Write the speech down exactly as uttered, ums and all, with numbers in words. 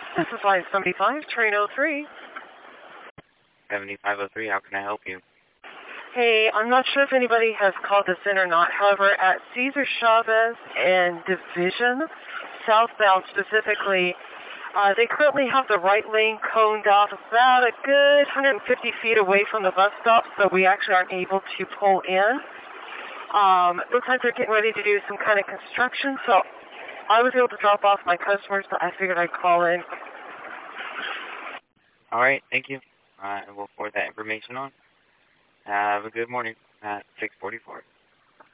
This is line seventy-five, train oh three. seventy-five oh three, how can I help you? Hey, I'm not sure if anybody has called this in or not. However, at Cesar Chavez and Division, southbound specifically, uh, they currently have the right lane coned off about a good one hundred fifty feet away from the bus stop, so we actually aren't able to pull in. Um, looks like they're getting ready to do some kind of construction, so I was able to drop off my customers, but I figured I'd call in. All right, thank you. Uh, we'll forward that information on. Have a good morning at six forty-four.